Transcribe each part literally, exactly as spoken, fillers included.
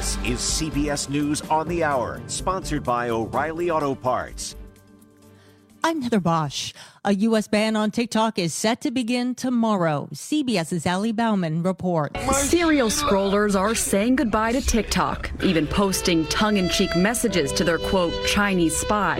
This is C B S News on the Hour, sponsored by O'Reilly Auto Parts. I'm Heather Bosch. A U S ban on TikTok is set to begin tomorrow. CBS's Allie Bauman reports. Serial scrollers are saying goodbye to TikTok, even posting tongue-in-cheek messages to their, quote, Chinese spy.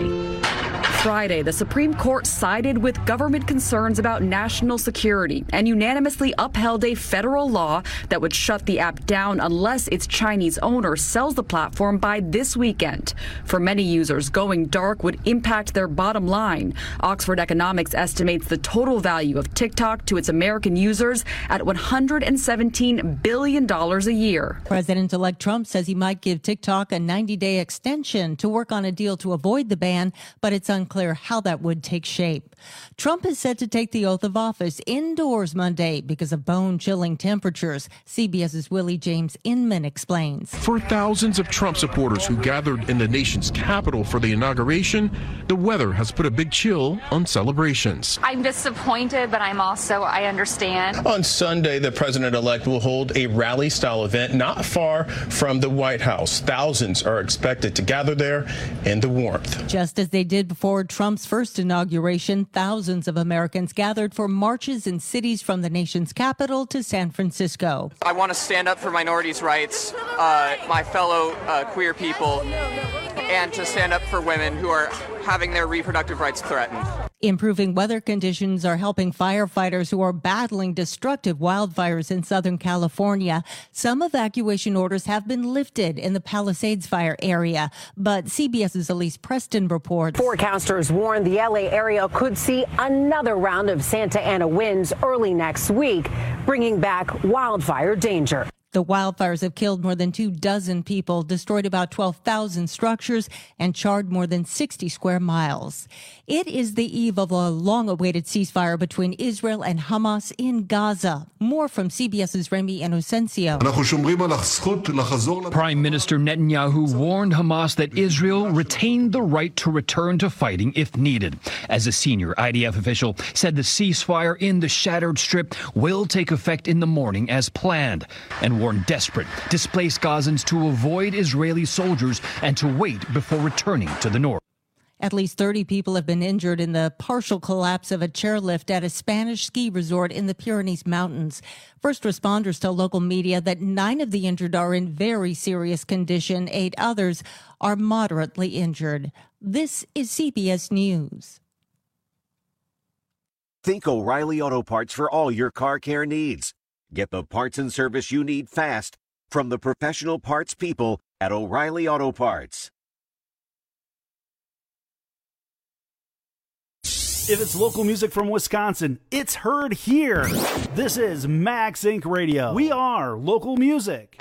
Friday, the Supreme Court sided with government concerns about national security and unanimously upheld a federal law that would shut the app down unless its Chinese owner sells the platform by this weekend. For many users, going dark would impact their bottom line. Oxford Economics estimates the total value of TikTok to its American users at one hundred seventeen billion dollars a year. President-elect Trump says he might give TikTok a ninety-day extension to work on a deal to avoid the ban, but it's unclear how that would take shape. Trump is set to take the oath of office indoors Monday because of bone-chilling temperatures. CBS's Willie James Inman explains. For thousands of Trump supporters who gathered in the nation's capital for the inauguration, the weather has put a big chill on celebrations. I'm disappointed, but I'm also, I understand. On Sunday, the president-elect will hold a rally-style event not far from the White House. Thousands are expected to gather there in the warmth. Just as they did before Trump's first inauguration, thousands of Americans gathered for marches in cities from the nation's capital to San Francisco. I want to stand up for minorities' rights, uh, my fellow uh, queer people, and to stand up for women who are having their reproductive rights threatened. Improving weather conditions are helping firefighters who are battling destructive wildfires in Southern California. Some evacuation orders have been lifted in the Palisades fire area, but CBS's Elise Preston reports. Forecasters warn the L A area could see another round of Santa Ana winds early next week, bringing back wildfire danger. The wildfires have killed more than two dozen people, destroyed about twelve thousand structures, and charred more than sixty square miles. It is the eve of a long-awaited ceasefire between Israel and Hamas in Gaza. More from CBS's Remy Inocencio. Prime Minister Netanyahu warned Hamas that Israel retained the right to return to fighting if needed. As a senior I D F official said the ceasefire in the shattered strip will take effect in the morning as planned, and warned desperate, displaced Gazans to avoid Israeli soldiers and to wait before returning to the north. At least thirty people have been injured in the partial collapse of a chairlift at a Spanish ski resort in the Pyrenees Mountains. First responders tell local media that nine of the injured are in very serious condition. Eight others are moderately injured. This is C B S News. Think O'Reilly Auto Parts for all your car care needs. Get the parts and service you need fast from the professional parts people at O'Reilly Auto Parts. If it's local music from Wisconsin, it's heard here. This is Max Inc Radio. We are local music.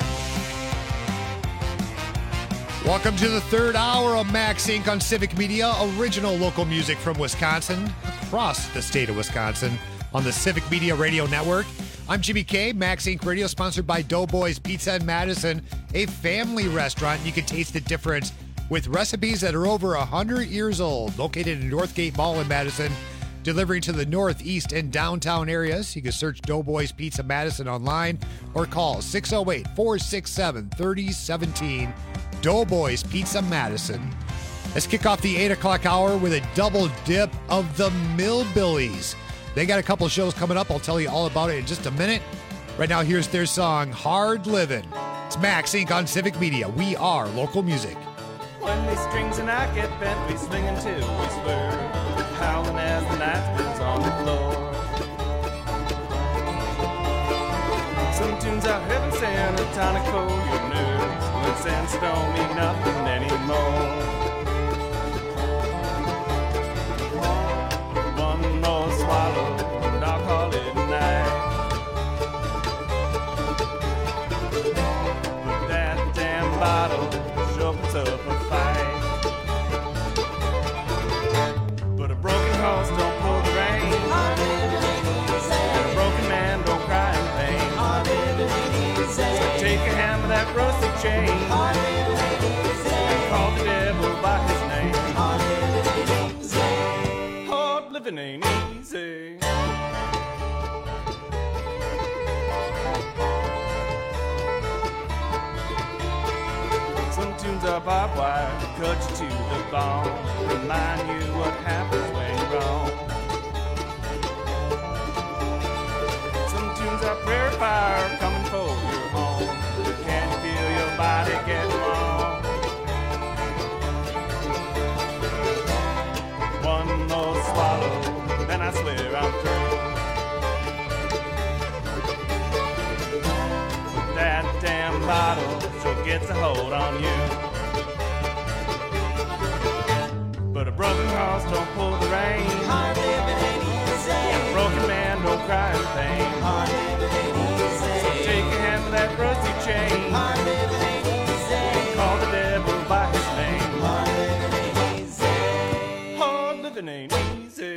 Welcome to the third hour of Max Incorporated on Civic Media, original local music from Wisconsin, across the state of Wisconsin, on the Civic Media Radio Network. I'm Jimmy K. Max Incorporated Radio, sponsored by Doughboys Pizza in Madison, a family restaurant. You can taste the difference with recipes that are over one hundred years old, located in Northgate Mall in Madison, delivering to the northeast and downtown areas. You can search Doughboys Pizza Madison online or call six oh eight, four six seven, three oh one seven. Doughboys Pizza Madison. Let's kick off the eight o'clock hour with a double dip of the Millbillies. They got a couple of shows coming up. I'll tell you all about it in just a minute. Right now, here's their song, Hard Livin'. It's Max Incorporated on Civic Media. We are local music. When these strings and I get bent, we swing until we swerve, howling as the knife is on the floor. Some tunes are heaven sent, a tonic for your nerves, when sense don't mean nothing anymore. One more swallow, and I'll call it a night. That damn bottle sure puts up a fight. But a broken horse don't pull the rein, and a broken man don't cry in pain. So take a hand with that rustic chain and call the devil tunes are barbed wire, cut you to the bone, remind you what happens when you're wrong. Some tunes are prairie fire, coming for your home. Can you feel your body get warm? One more swallow, then I swear I'm through. That damn bottle sure gets a hold on you. But a broken horse don't pull the rein. Hard living ain't easy. And a broken man don't cry in pain. Hard living ain't easy. So take a hand with that rusty chain. Hard living ain't easy. And call the devil by his name. Hard living ain't easy. Hard living ain't easy.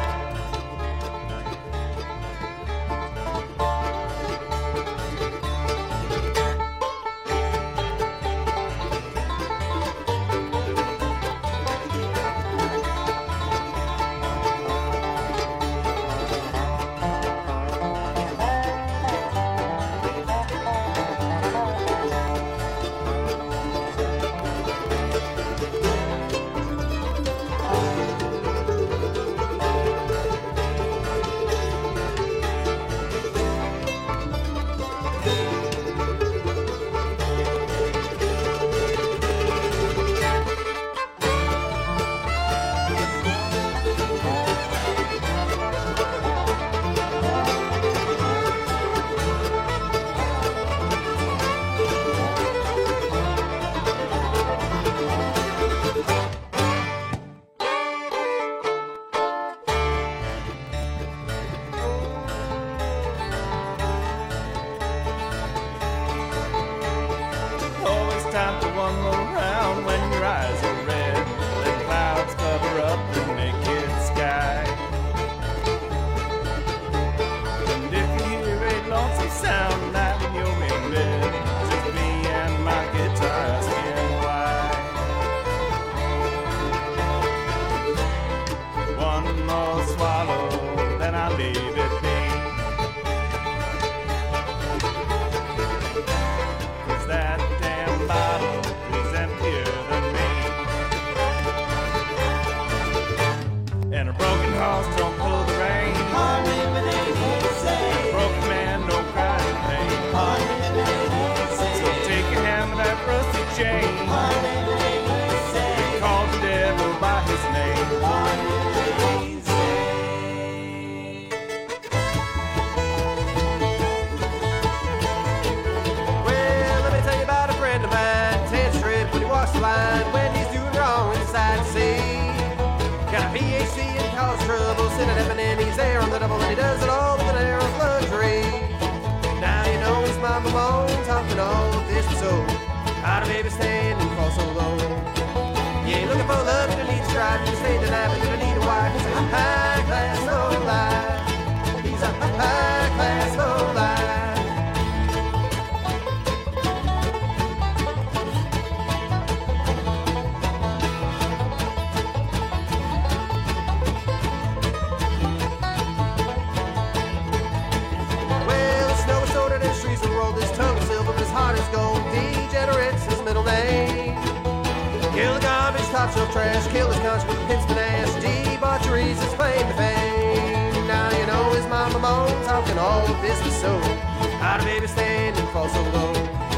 Trash, kill his country with pins and ass. Debaucheries his claim to fame. Now you know his mama moans, how can all of this be so? How do baby stand and fall so low?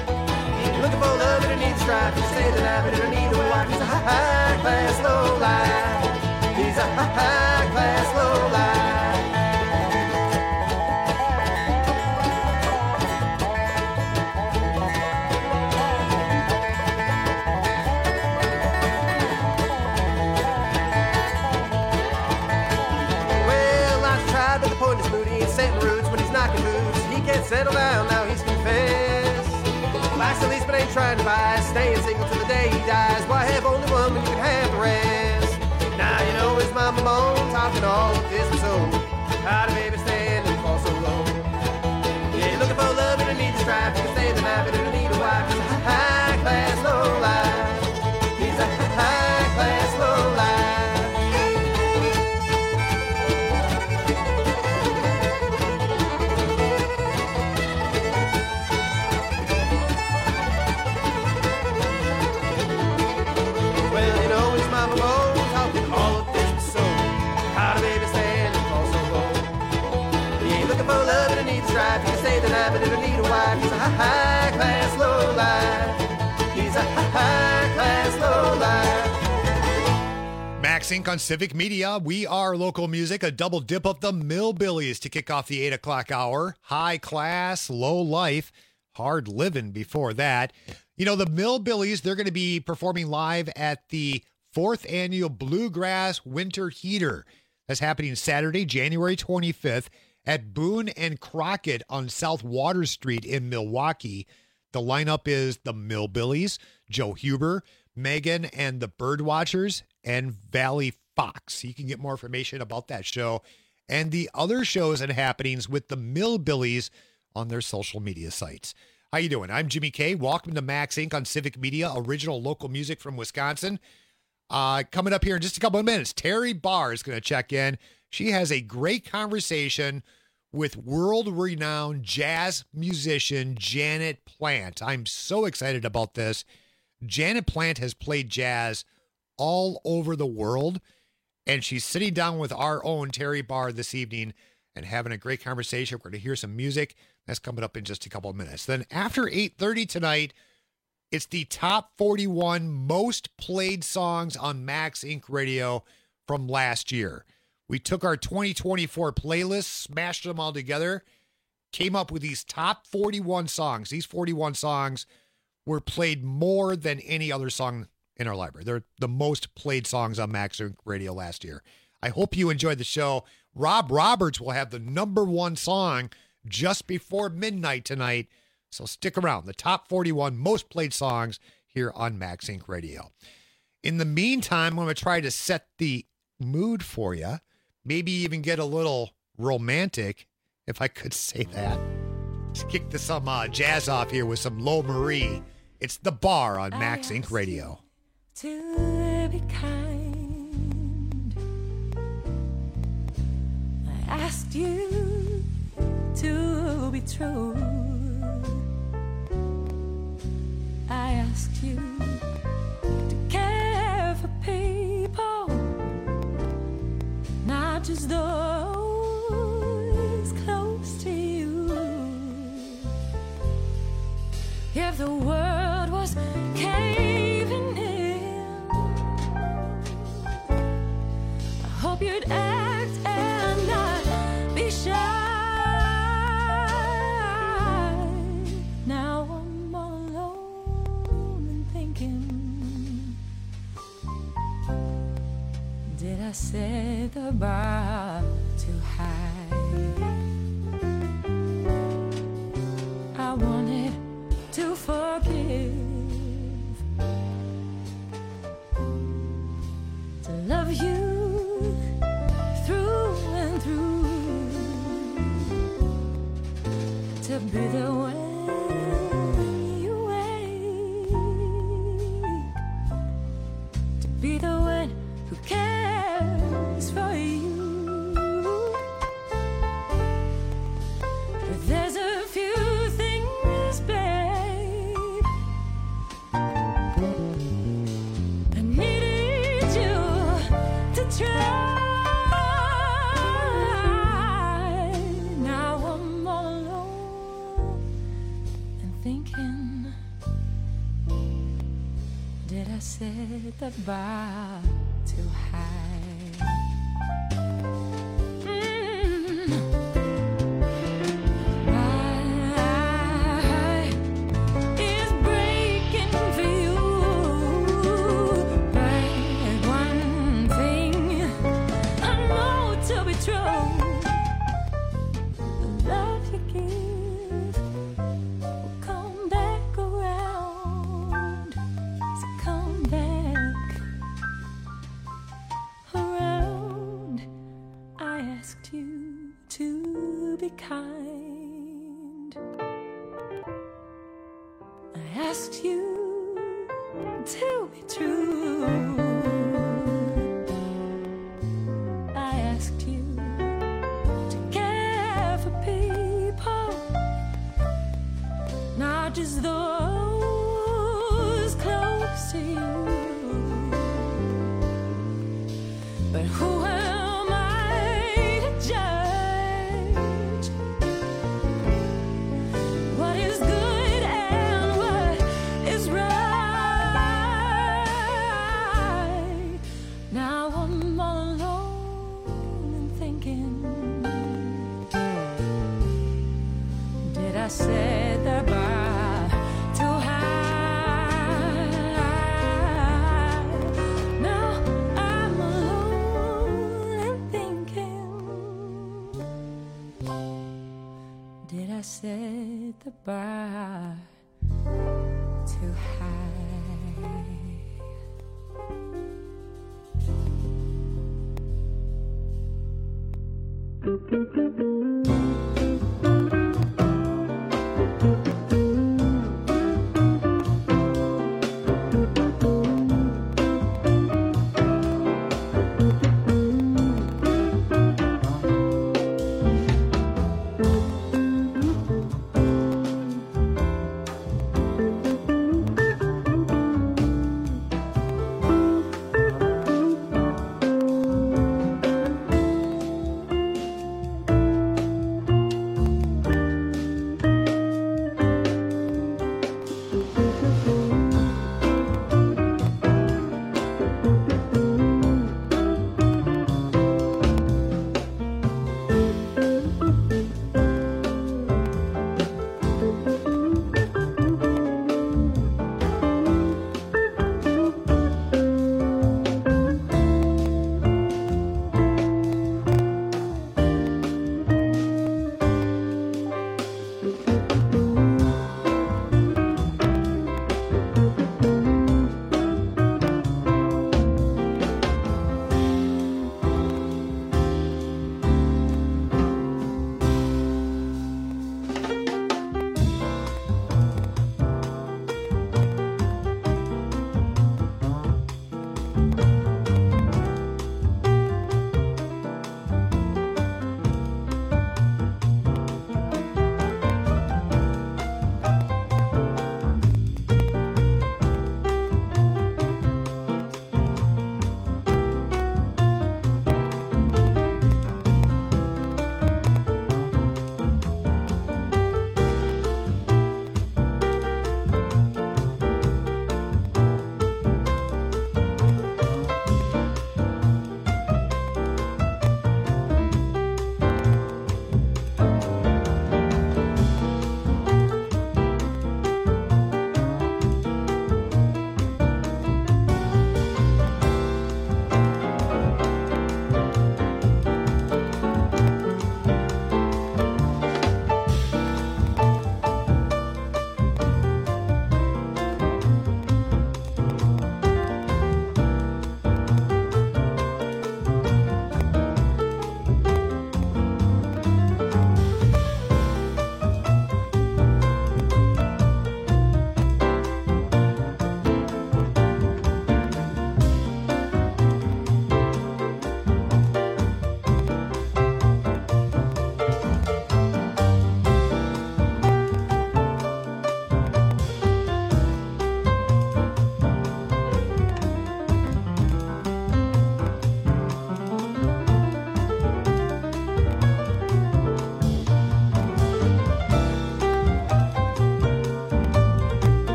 Looking for love and he needs strife. He's saying that I better need a wife. He's a high class low life. He's a high class low life. Settle down, now he's confessed. Likes the least but ain't trying to buy. Staying single till the day he dies. Why have only one when you can have the rest? Now you know his mama moans, talking all of this and so. How do baby stand and fall so low? Yeah, you're looking for love and you need to strive. You can stay the night but you need a wife. He's a high class low life. He's a high class low life. the stripe. He can stay the night, but it'll need a wife. He's a high-class lowlife. He's a high-class lowlife. Max Inc on Civic Media. We are local music, a double dip of the Millbillies to kick off the eight o'clock hour. High class, low life, hard living before that. You know, the Millbillies, they're going to be performing live at the fourth annual Bluegrass Winter Heater. That's happening Saturday, January twenty-fifth at Boone and Crockett on South Water Street in Milwaukee. The lineup is the Millbillies, Joe Huber, Megan and the Birdwatchers, and Valley Fox. You can get more information about that show and the other shows and happenings with the Millbillies on their social media sites. How you doing? I'm Jimmy K. Welcome to Max Inc on Civic Media, original local music from Wisconsin. Uh, coming up here in just a couple of minutes, Terry Barr is going to check in. She has a great conversation with world-renowned jazz musician Janet Plant. I'm so excited about this. Janet Plant has played jazz all over the world, and she's sitting down with our own Terry Barr this evening and having a great conversation. We're going to hear some music. That's coming up in just a couple of minutes. Then after eight thirty tonight, it's the top forty-one most played songs on Max Inc Radio from last year. We took our twenty twenty-four playlists, smashed them all together, came up with these top forty-one songs. These forty-one songs were played more than any other song in our library. They're the most played songs on Max Inc Radio last year. I hope you enjoyed the show. Rob Roberts will have the number one song just before midnight tonight. So stick around. The top forty-one most played songs here on Max Inc Radio. In the meantime, I'm going to try to set the mood for you. Maybe even get a little romantic, if I could say that. Let's kick this some uh, jazz off here with some Lo Marie. It's The Bar on Max Inc Radio. To be kind, I asked you to be true. I asked you to care for people, not just those close to you. If the world was caving in, I hope you'd act and not be shy. Now I'm all alone and thinking, did I set the bar too high? I wanted to forgive, to love you through and through, to be the one you wake, to be the one who cares for you. But there's a few things, babe, I needed you to try. Now I'm all alone and thinking, did I set the bar too high? Mm. My heart is breaking for you, but one thing I know to be true: the love you give will come back around. So come back around. I asked you to be kind. I asked you to be true. I asked you to care for people, not just those close to you. But who am I to judge I set the bar too high? Now I'm alone and thinking, did I set the bar too high?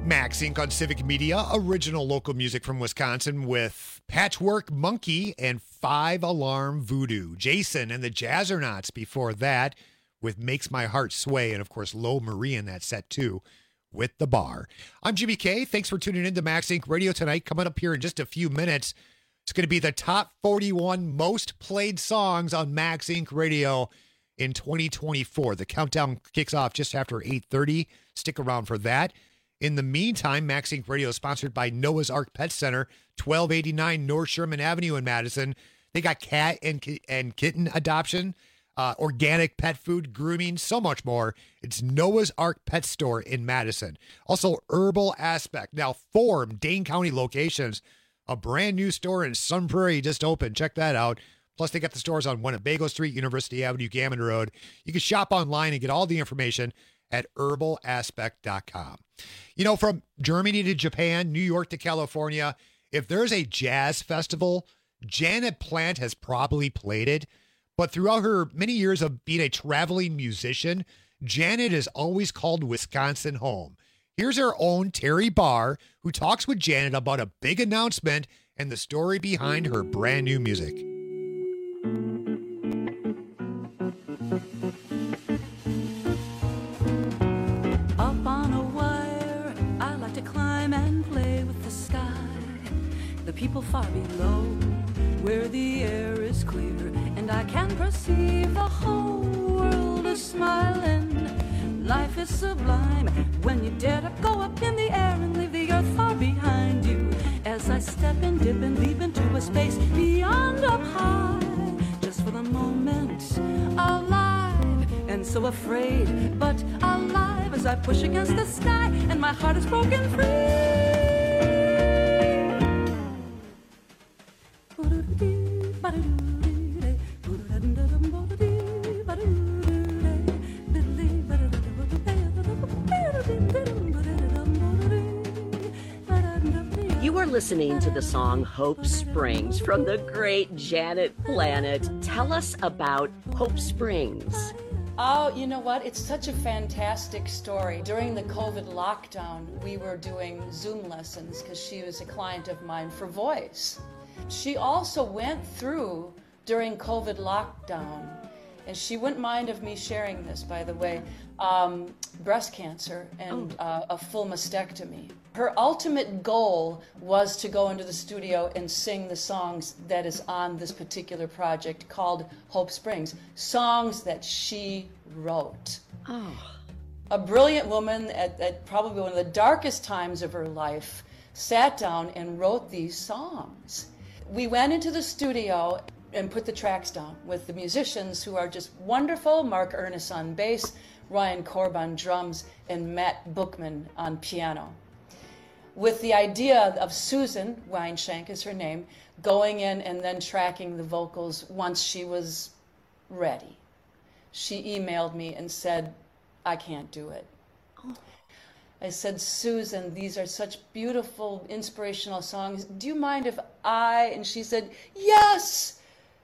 Max Incorporated on Civic Media, original local music from Wisconsin with Patchwork Monkey and Five Alarm Voodoo. Jason and the Jazzernauts before that with Makes My Heart Sway, and of course Lo Marie in that set too with The Bar. I'm Jimmy K. Thanks for tuning in to Max Incorporated Radio tonight. Coming up here in just a few minutes, it's going to be the top forty-one most played songs on Max Incorporated Radio in twenty twenty-four. The countdown kicks off just after eight thirty. Stick around for that. In the meantime, Max Incorporated Radio is sponsored by Noah's Ark Pet Center, twelve eighty-nine North Sherman Avenue in Madison. They got cat and and kitten adoption, uh, organic pet food, grooming, so much more. It's Noah's Ark Pet Store in Madison. Also, Herbal Aspect. Now, Form, Dane County locations. A brand new store in Sun Prairie just opened. Check that out. Plus, they got the stores on Winnebago Street, University Avenue, Gammon Road. You can shop online and get all the information at herbal aspect dot com. You know, from Germany to Japan, New York to California, if there's a jazz festival, Janet Plant has probably played it. But throughout her many years of being a traveling musician, Janet has always called Wisconsin home. Here's her own Terry Barr, who talks with Janet about a big announcement and the story behind her brand new music. Up on a wire, I like to climb and play with the sky. The people far below, where the air is clear, and I can perceive the whole world is smiling. Life is sublime when you dare to go up in the air and leave the earth far behind you. As I step and dip and leap into a space beyond up high, just for the moment, alive and so afraid, but alive as I push against the sky and my heart is broken free. You are listening to the song Hope Springs from the great Janet Planet. Tell us about Hope Springs. Oh, you know what? It's such a fantastic story. During the COVID lockdown, we were doing Zoom lessons because she was a client of mine for voice. She also went through during COVID lockdown, and she wouldn't mind of me sharing this, by the way, um, breast cancer and oh. uh, a full mastectomy. Her ultimate goal was to go into the studio and sing the songs that is on this particular project called Hope Springs, songs that she wrote. Oh. A brilliant woman at, at probably one of the darkest times of her life sat down and wrote these songs. We went into the studio and put the tracks down with the musicians who are just wonderful, Mark Ernest on bass, Ryan Korb on drums, and Matt Bookman on piano. With the idea of Susan Weinshank is her name, going in and then tracking the vocals once she was ready. She emailed me and said, I can't do it. Oh. I said, Susan, these are such beautiful, inspirational songs. Do you mind if I, and she said, yes,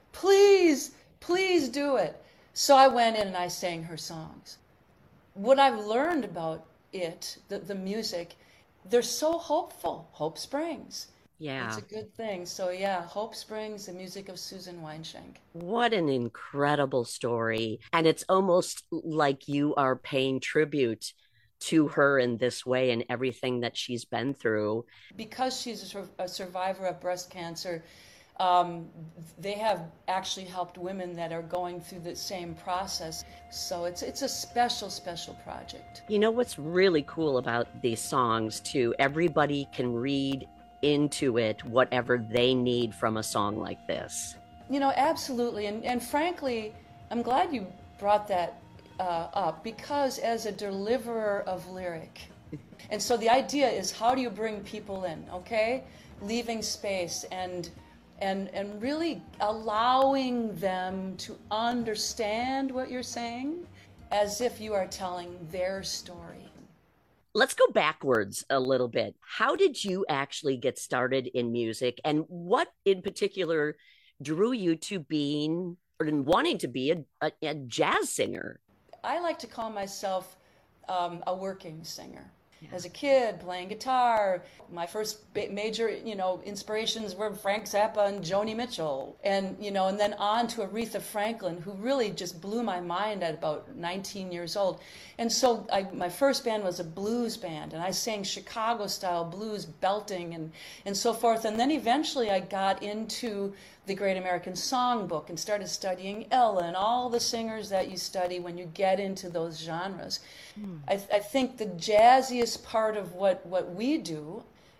please, please do it. So I went in and I sang her songs. What I've learned about it, the, the music, they're so hopeful. Hope Springs. Yeah. It's a good thing. So yeah, Hope Springs, the music of Susan Weinshank. What an incredible story. And it's almost like you are paying tribute to her in this way and everything that she's been through. Because she's a, sur- a survivor of breast cancer, um, they have actually helped women that are going through the same process. So it's it's a special, special project. You know what's really cool about these songs, too? Everybody can read into it whatever they need from a song like this. You know, absolutely. And, and frankly, I'm glad you brought that uh, up, because as a deliverer of lyric, and so the idea is, how do you bring people in, okay? Leaving space and and and really allowing them to understand what you're saying as if you are telling their story. Let's go backwards a little bit. How did you actually get started in music, and what in particular drew you to being or wanting to be a, a, a jazz singer? I like to call myself um, a working singer. as a kid, playing guitar. My first ba- major, you know, inspirations were Frank Zappa and Joni Mitchell. And, you know, and then on to Aretha Franklin, who really just blew my mind at about nineteen years old. And so I, my first band was a blues band, and I sang Chicago-style blues, belting and, and so forth. And then eventually I got into the Great American Songbook and started studying Ella and all the singers that you study when you get into those genres. Mm. I, I think the jazziest part of what, what we do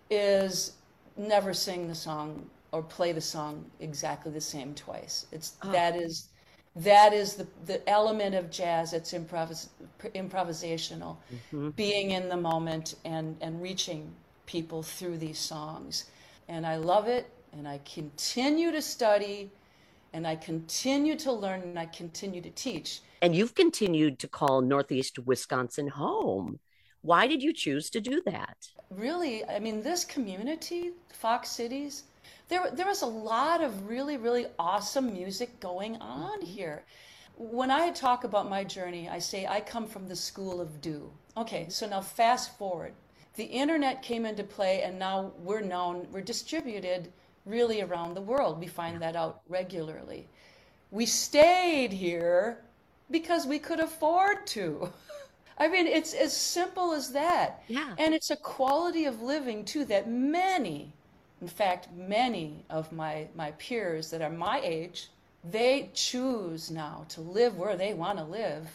is never sing the song or play the song exactly the same twice. It's oh. that is that is the, the element of jazz that's improvis, improvisational, mm-hmm. being in the moment and, and reaching people through these songs. And I love it. And I continue to study, and I continue to learn, and I continue to teach. And you've continued to call Northeast Wisconsin home. Why did you choose to do that? Really, I mean, this community, Fox Cities, there, there was a lot of really, really awesome music going on here. When I talk about my journey, I say I come from the school of do. Okay, so now fast forward. The internet came into play, and now we're known, we're distributed really around the world. We find that out regularly. We stayed here because we could afford to. I mean, it's as simple as that. Yeah. And it's a quality of living, too, that many, in fact, many of my, my peers that are my age, they choose now to live where they want to live.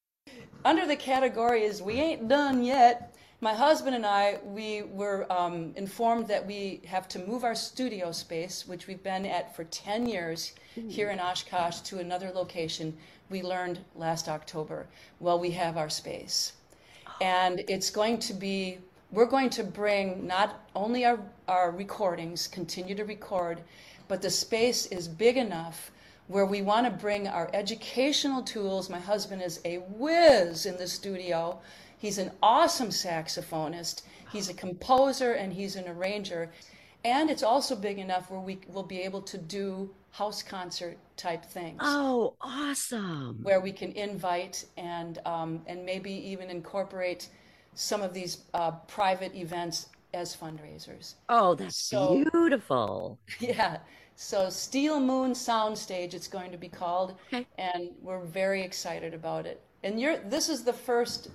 Under the category is we ain't done yet. My husband and I, we were um, informed that we have to move our studio space, which we've been at for ten years Ooh. Here in Oshkosh, to another location. We learned last October. Well, we have our space. Oh. And it's going to be, we're going to bring not only our, our recordings, continue to record, but the space is big enough where we want to bring our educational tools. My husband is a whiz in the studio. He's an awesome saxophonist. He's a composer and he's an arranger. And it's also big enough where we will be able to do house concert type things. Oh, awesome. Where we can invite and um, and maybe even incorporate some of these uh, private events as fundraisers. Oh, that's so beautiful. Yeah. So Steel Moon Soundstage, it's going to be called. Okay. And we're very excited about it. And you're this is the first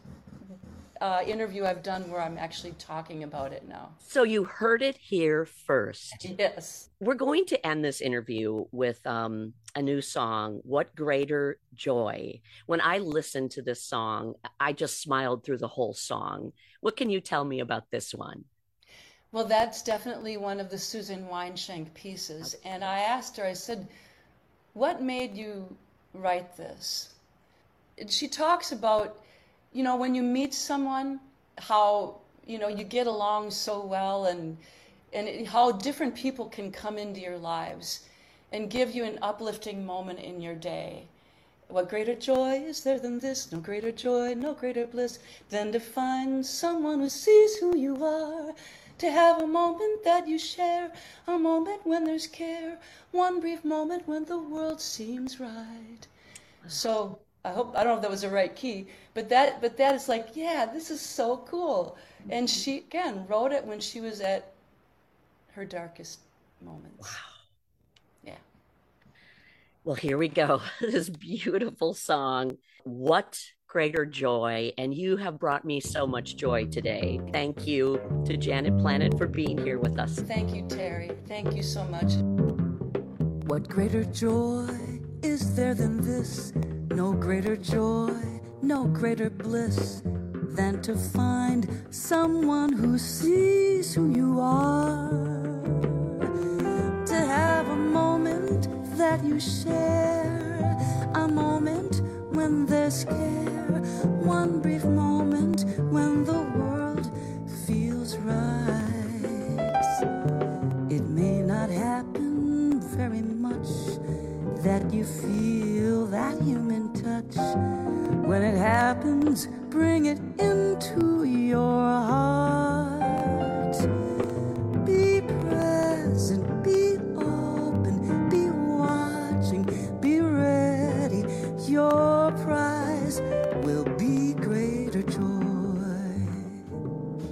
Uh, interview I've done where I'm actually talking about it now. So you heard it here first. Yes. We're going to end this interview with um, a new song, What Greater Joy. When I listened to this song, I just smiled through the whole song. What can you tell me about this one? Well, that's definitely one of the Susan Weinschenk pieces. And I asked her, I said, what made you write this? And she talks about, you know, when you meet someone, how, you know, you get along so well, and and it, how different people can come into your lives and give you an uplifting moment in your day. What greater joy is there than this? No greater joy, no greater bliss than to find someone who sees who you are, to have a moment that you share, a moment when there's care, one brief moment when the world seems right. So I hope, I don't know if that was the right key, but that but that is like, yeah, this is so cool. And she, again, wrote it when she was at her darkest moments. Wow. Yeah. Well, here we go. This beautiful song, What Greater Joy. And you have brought me so much joy today. Thank you to Janet Planet for being here with us. Thank you, Terry. Thank you so much. What greater joy is there than this? No greater joy, no greater bliss than to find someone who sees who you are, to have a moment that you share, a moment when there's care, one brief moment when the world feels right. It may not happen very much that you feel that human touch. When it happens, bring it into your heart. Be present, be open, be watching, be ready. Your prize will be greater joy.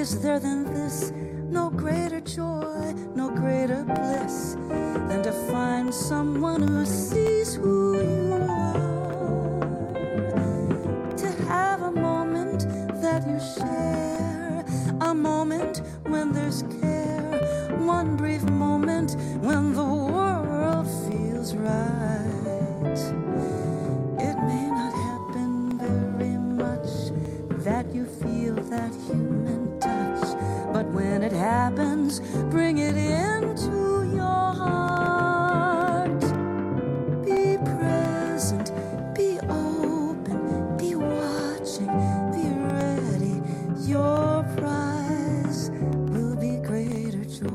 is there than this? No greater joy, no greater bliss than to find someone who sees who you are. To have a moment that you share, a moment when there's care, one brief moment when the world feels right. It may not happen very much that you feel that human touch, but when it happens, bring it into your heart. Be present, be open, be watching, be ready. Your prize will be greater joy.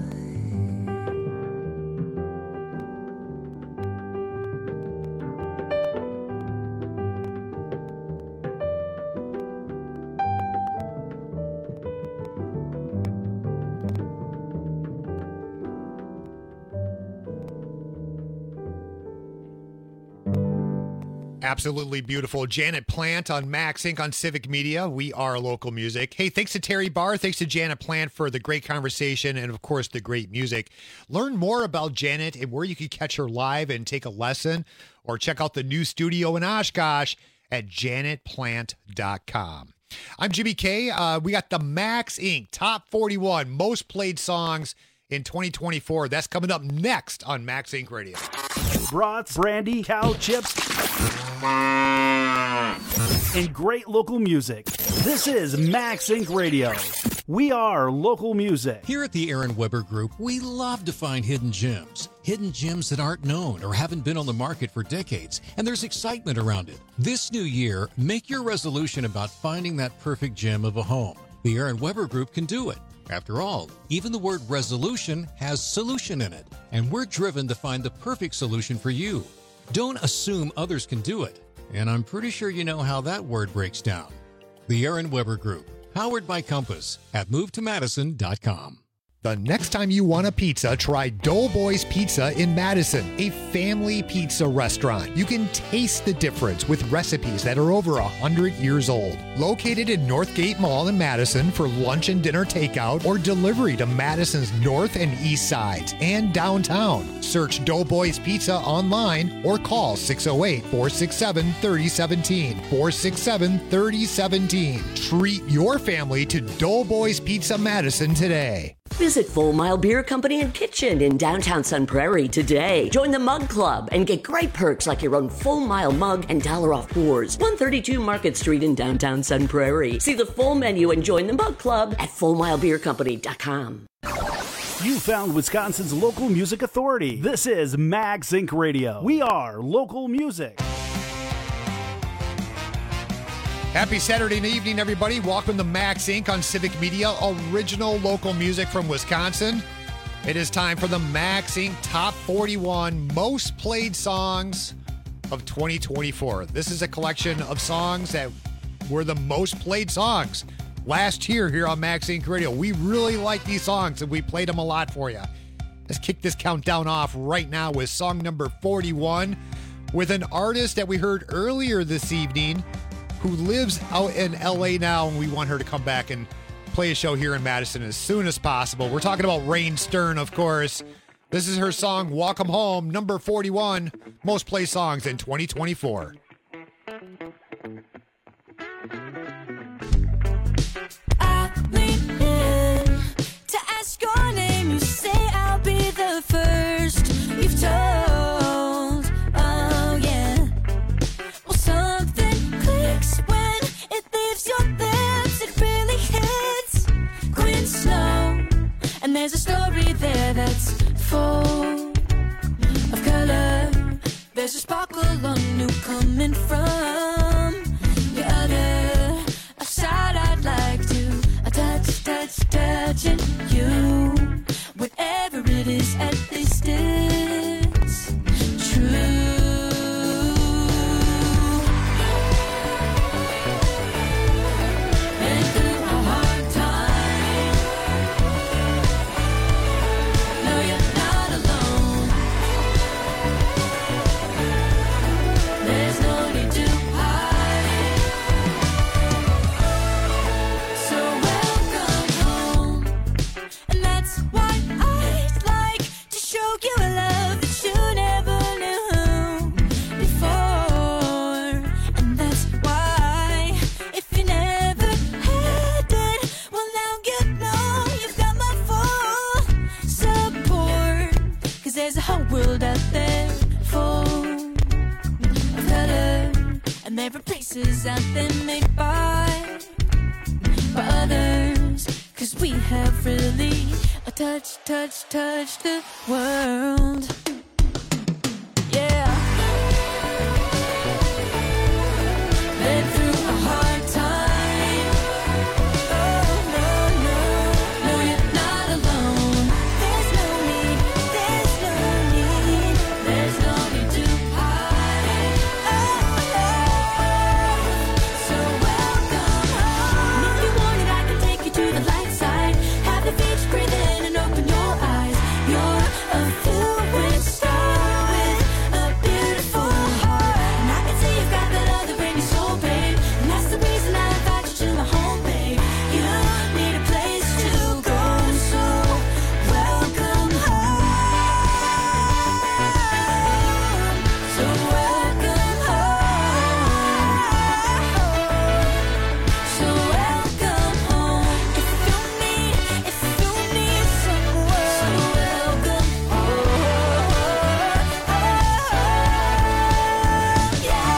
Absolutely beautiful. Janet Plant on Max Incorporated on Civic Media. We are local music. Hey, thanks to Terry Barr. Thanks to Janet Plant for the great conversation and, of course, the great music. Learn more about Janet and where you can catch her live and take a lesson, or check out the new studio in Oshkosh at janet plant dot com. I'm Jimmy K. Uh, we got the Max Incorporated Top forty-one Most Played Songs in twenty twenty-four. That's coming up next on Max Incorporated Radio. Brats, brandy, cow chips, and great local music. This is Max Incorporated Radio. We are local music. Here at the Aaron Weber Group, we love to find hidden gems. Hidden gems that aren't known or haven't been on the market for decades, and there's excitement around it. This new year, make your resolution about finding that perfect gem of a home. The Aaron Weber Group can do it. After all, even the word resolution has solution in it, and we're driven to find the perfect solution for you. Don't assume others can do it, and I'm pretty sure you know how that word breaks down. The Aaron Weber Group, powered by Compass at move to madison dot com. The next time you want a pizza, try Doughboys Pizza in Madison, a family pizza restaurant. You can taste the difference with recipes that are over one hundred years old. Located in Northgate Mall in Madison for lunch and dinner takeout or delivery to Madison's north and east sides and downtown. Search Doughboys Pizza online or call six oh eight, four six seven, three oh one seven, four six seven, three oh one seven. Treat your family to Doughboys Pizza Madison today. Visit Full Mile Beer Company and Kitchen in downtown Sun Prairie today. Join the Mug Club and get great perks like your own Full Mile mug and dollar off pours. one thirty-two Market Street in downtown Sun Prairie. See the full menu and join the Mug Club at full mile beer company dot com. You found Wisconsin's local music authority. This is Max Incorporated Radio. We are local music. Happy Saturday evening, everybody. Welcome to Max Incorporated on Civic Media, original local music from Wisconsin. It is time for the Max Incorporated Top forty-one Most Played Songs of twenty twenty-four. This is a collection of songs that were the most played songs last year here on Max Incorporated Radio. We really like these songs, and we played them a lot for you. Let's kick this countdown off right now with song number forty-one, with an artist that we heard earlier this evening who lives out in L A now, and we want her to come back and play a show here in Madison as soon as possible. We're talking about Rain Stern, of course. This is her song, Walk 'Em Home, number forty-one, most played songs in twenty twenty-four. I lean in to ask your name. You say I'll be the first you've told. Oh, yeah. Well, something clicks when it leaves your lips. It really hits Quinn Snow. And there's a story there that's full of color. There's a sparkle on you coming from the other side. I'd like to touch, touch, touching you. Whatever it is, at least it's true. Been through a hard time. No, you're not alone. There's no need to hide. So welcome There are places out there made by, by others. Cause we have really a touch, touch, touch the world. Yeah. Been through a hard time. Oh, no, no, no, you're not alone. There's no need, there's no need, there's no need to hide. Oh, oh, so welcome home. And if you want it, I can take you to the light side. Have the beach, breathe in and open your eyes. You're a fluid star with a beautiful heart. And I can see you've got that other in your soul, babe. And that's the reason I invite you to my home, babe. You need a place to go, so welcome home. So welcome home. So welcome home. If you need, if you need someone, so welcome home. Yeah.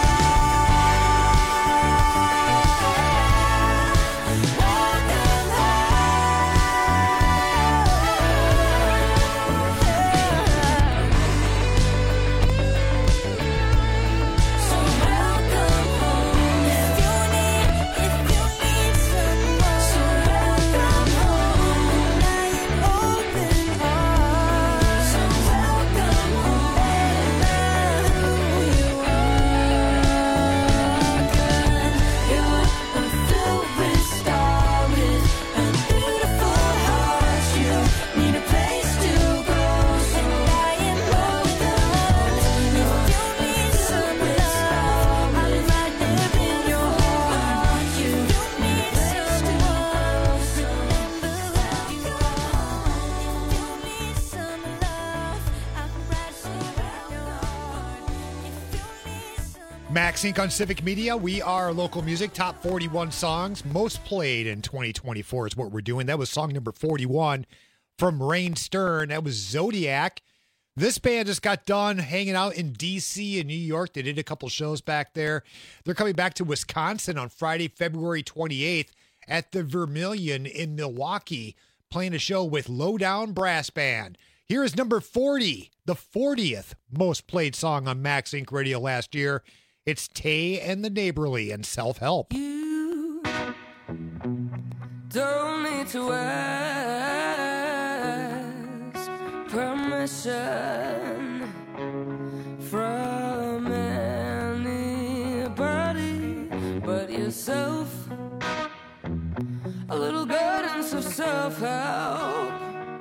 So welcome home. If you need, if you need someone, so welcome home. I am open heart. So welcome home. Who you are, 'cause you're a fluid star with a beautiful heart. You need a place to go, so I am welcome. If you need some love, I'm right there in your heart. You need someone, remember where you are. If you need some love, I'm right there in your heart. If you need some Max Inc on Civic Media. We are local music. Top forty-one songs most played in twenty twenty-four is what we're doing. That was song number forty-one from Rain Stern. That was Zodiac. This band just got done hanging out in D C and New York. They did a couple shows back there. They're coming back to Wisconsin on Friday, February twenty-eighth at the Vermilion in Milwaukee, playing a show with Lowdown Brass Band. Here is number forty, the fortieth most played song on Max Inc Radio last year. It's Tay and the Neighborly and Self-Help. You don't need to ask permission from anybody but yourself. A little guidance of self-help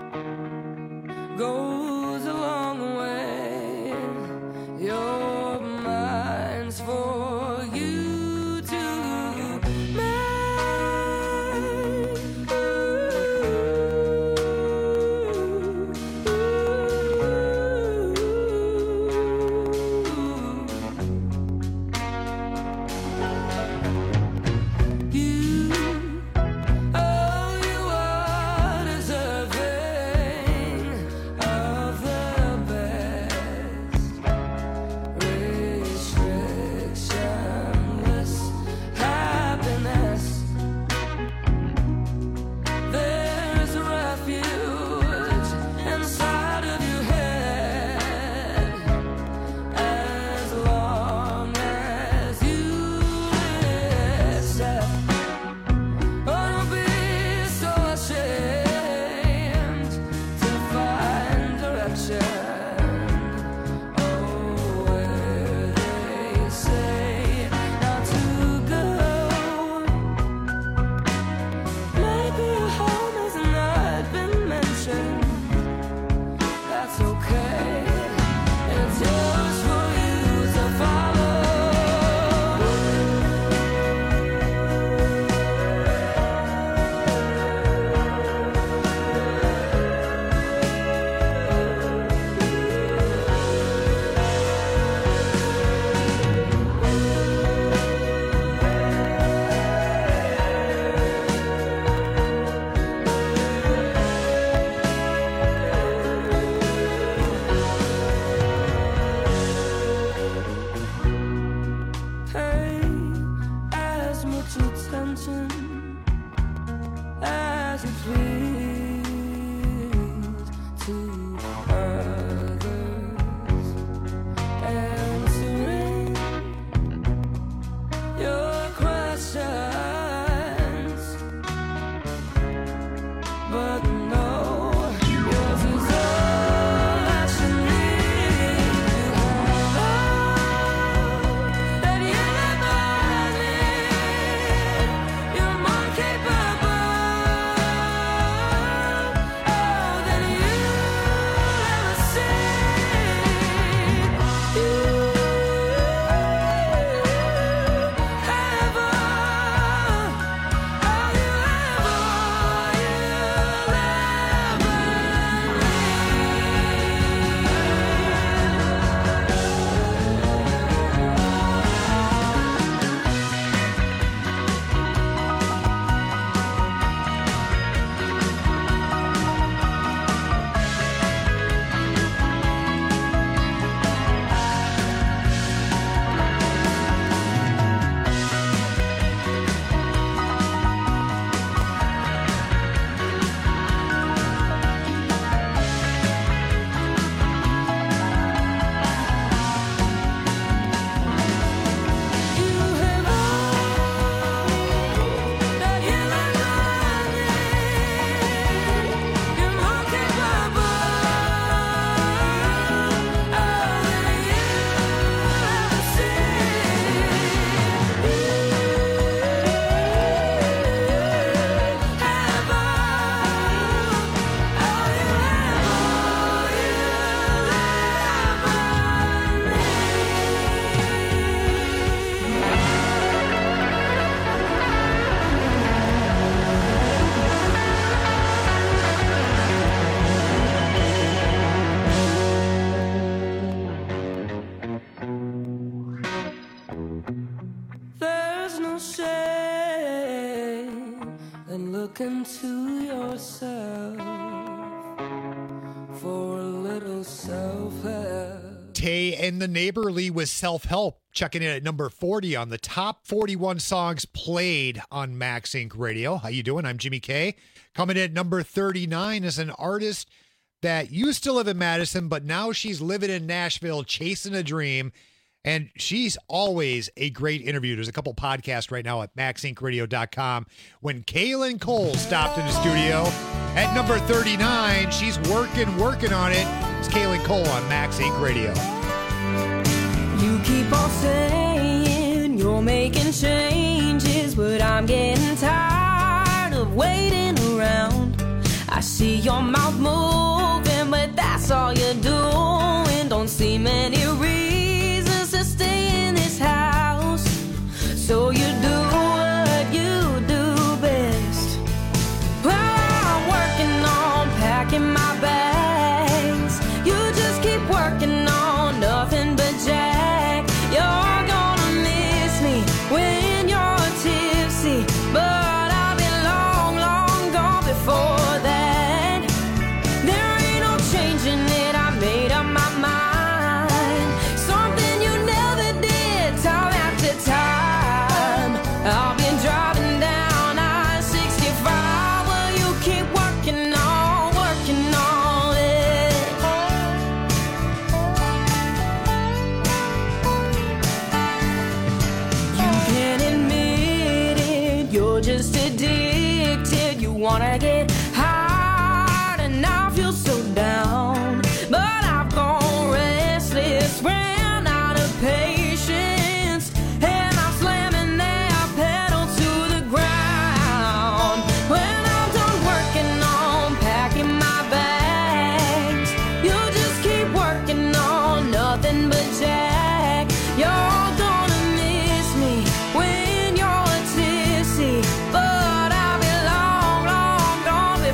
goes a long way. Your mind's for you to make. You, oh, you are deserving. attention as you please to others, answering your questions, but no, yours is all I should need. You have all that you ever need. You're more capable, oh, than you ever seen. You have all, all you ever, you'll ever There's no shame in looking to yourself for a little self-help. Tay and the Neighborly with Self-Help, checking in at number forty on the top forty-one songs played on Max Inc Radio. How you doing? I'm Jimmy K. Coming in at number thirty-nine is an artist that used to live in Madison, but now she's living in Nashville, chasing a dream. And she's always a great interview. There's a couple podcasts right now at max inc radio dot com. When Kaylin Cole stopped in the studio at number thirty-nine, she's working, working on it. It's Kaylin Cole on Max Inc Radio. You keep on saying you're making changes, but I'm getting tired of waiting around. I see your mouth moving, but that's all you're doing. Don't see many reasons to stay in this house, so you do what you do best. Well, I'm working on packing my bags. You just keep working on nothing but Jack. You're gonna miss me when you're tipsy, but I'll be long, long gone before that. There ain't no changing it, I made up my mind. Something you never did, time after time. I'll be driving down I sixty-five while you keep working on, working on it. You can admit it, you're just addicted. You wanna get high and I feel so down, but I've gone restless, ran out of patience, and I'm slamming that pedal to the ground. When I'm done working on packing my bags, you just keep working on nothing but Jack. You're gonna miss me when you're tipsy, but I'll be long, long gone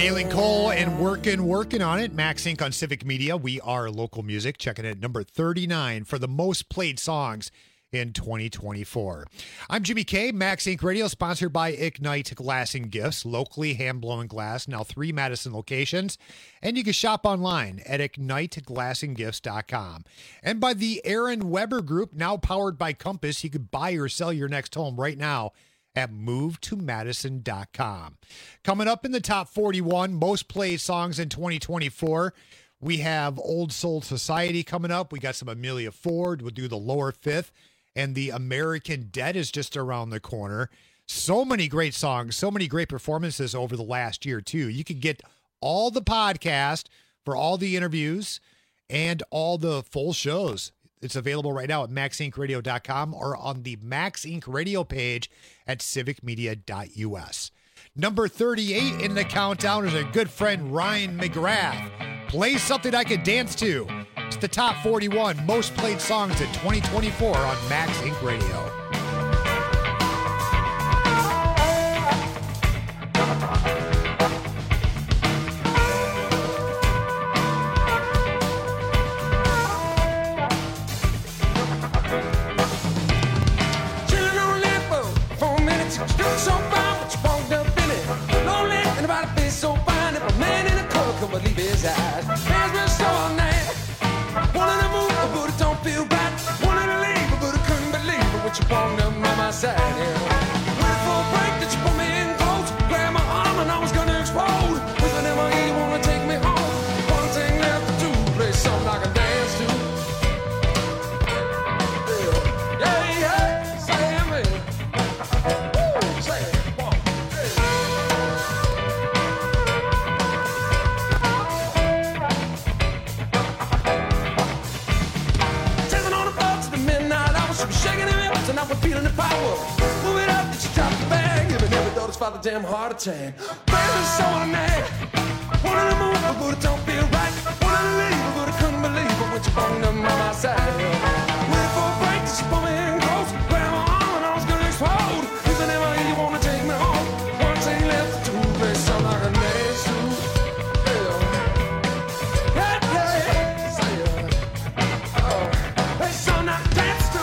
Aileen Cole and Workin' Workin' on it. Max Inc on Civic Media. We are local music. Checking in at number thirty-nine for the most played songs in twenty twenty-four. I'm Jimmy K, Max Inc Radio, sponsored by Ignite Glass and Gifts, locally hand-blown glass, now three Madison locations. And you can shop online at ignite glass and gifts dot com. And by the Aaron Weber Group, now powered by Compass. You could buy or sell your next home right now at move to madison dot com. Coming up in the top forty-one most played songs in twenty twenty-four, we have Old Soul Society coming up. We got some Amelia Ford. We'll do the Lower Fifth. And the American Dead is just around the corner. So many great songs, so many great performances over the last year, too. You can get all the podcast for all the interviews and all the full shows. It's available right now at max inc radio dot com or on the Max Inc Radio page at civic media dot u s. Number thirty-eight in the countdown is a good friend, Ryan McGrath. Play something I could dance to. It's the top forty-one most played songs in twenty twenty-four on Max Inc Radio. Believe his eyes. Hands been so all night. Wanted to move, but it don't feel right. Wanted to leave, but I couldn't believe it. What you walked up by my side, yeah. Waiting for a break that you put me in close. Grabbed my arm and I was gonna explode. Whispered in my ear, you wanna take me home. One thing left to do, play something I can dance to. Yeah, yeah, yeah. Say it, man. Woo, say it. One, hey. Shaking him up, and I was feeling the power. Move it up, that you drop the bag. Even every daughter's father, damn heart attack. Baby, so on that. Wanted to move, but it don't feel right. Wanted to leave, but I couldn't believe it. When you phoned up by my side. Waiting for a break, that you put me in close. Grab my arm, and I was gonna explode. Even if I hear you wanna take me home. One thing left to do, play something like a dance to. Yeah, yeah, yeah. Say it. Oh, play something I can dance to.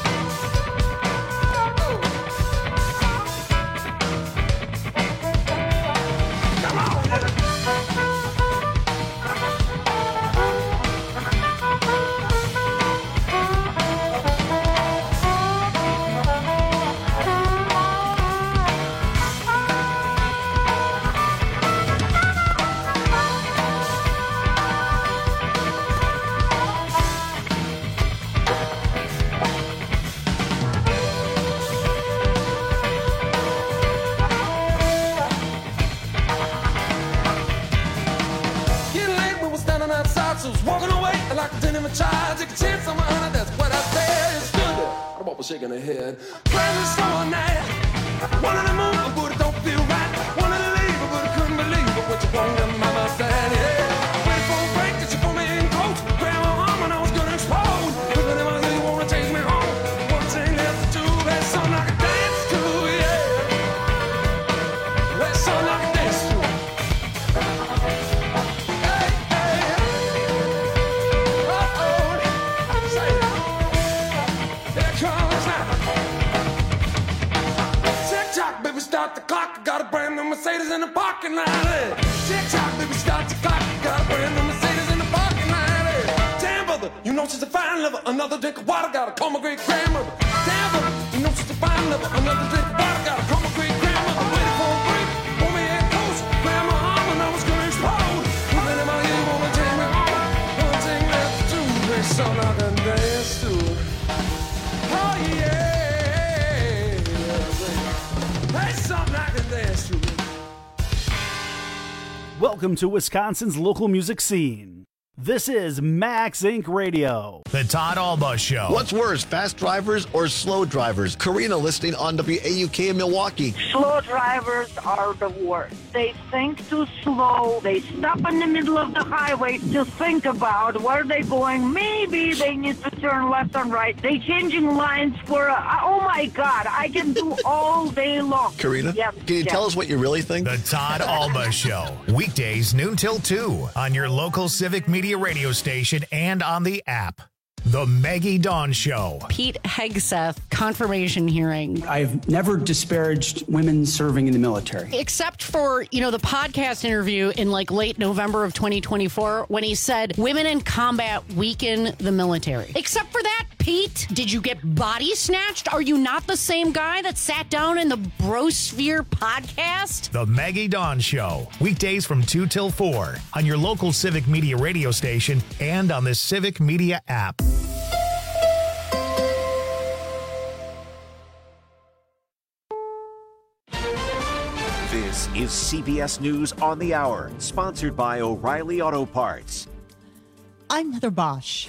Shaking her head. Crazy so all night. Wanted to move, but it don't feel right. Wanted to leave, but I couldn't believe it. What you want on my side, yeah. Waiting for a break that you put me in close. Grab my arm and I was gonna explode. But then I knew you wanna take me home. One thing left to do, that's something I can dance to, yeah. That's something I can dance to. Hey, hey, uh-oh. Say it. Here comes now. Tick tock, baby, start the clock. I got a brand new Mercedes in the parking lot. Hey. Tick tock, baby, start the clock. I got a brand new Mercedes in the parking lot. Hey. Damn, brother, you know she's a fine lover. Another drink of water, gotta call my great grandmother. Damn, brother, you know she's a fine lover. Another drink of water, gotta call my great grandmother. Waiting for a break, pull me in close. Grab my arm and I was gonna explode. Even in my ear, wanna take me home. One thing left to do, there's something I can dance to. Oh yeah, that's something I can dance to. Welcome to Wisconsin's local music scene. This is Max Incorporated. Radio. The Todd Alba Show. What's worse, fast drivers or slow drivers? Karina listening on W A U K in Milwaukee. Slow drivers are the worst. They think too slow. They stop in the middle of the highway to think about where they're going. Maybe they need to turn left and right. They changing lines for, a, oh my God, I can do all day long. Karina, yes, can you yes. tell us what you really think? The Todd Alba Show. Weekdays noon till two on your local Civic Media radio station and on the app. The Maggie Dawn Show. Pete Hegseth confirmation hearing. I've never disparaged women serving in the military. Except for, you know, the podcast interview in like late November of twenty twenty-four when he said women in combat weaken the military. Except for that, Pete, did you get body snatched? Are you not the same guy that sat down in the Brosphere podcast? The Maggie Dawn Show. Weekdays from two till four on your local Civic Media radio station and on the Civic Media app. This is C B S News on the Hour, sponsored by O'Reilly Auto Parts. I'm Heather Bosch.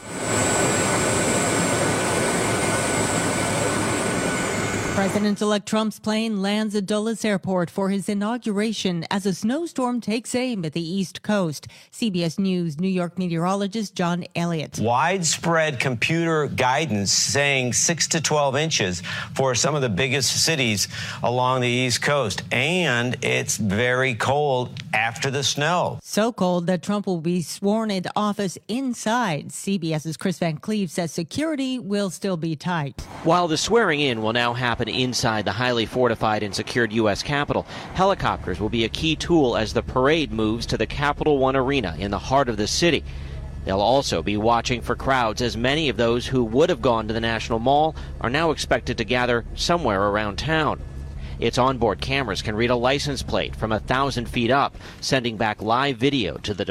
President-elect Trump's plane lands at Dulles Airport for his inauguration as a snowstorm takes aim at the East Coast. C B S News New York meteorologist John Elliott. Widespread computer guidance saying six to twelve inches for some of the biggest cities along the East Coast. And it's very cold after the snow. So cold that Trump will be sworn into office inside. CBS's Chris Van Cleve says security will still be tight. While the swearing in will now happen inside the highly fortified and secured U S Capitol, helicopters will be a key tool as the parade moves to the Capital One Arena in the heart of the city. They'll also be watching for crowds, as many of those who would have gone to the National Mall are now expected to gather somewhere around town. Its onboard cameras can read a license plate from a thousand feet up, sending back live video to the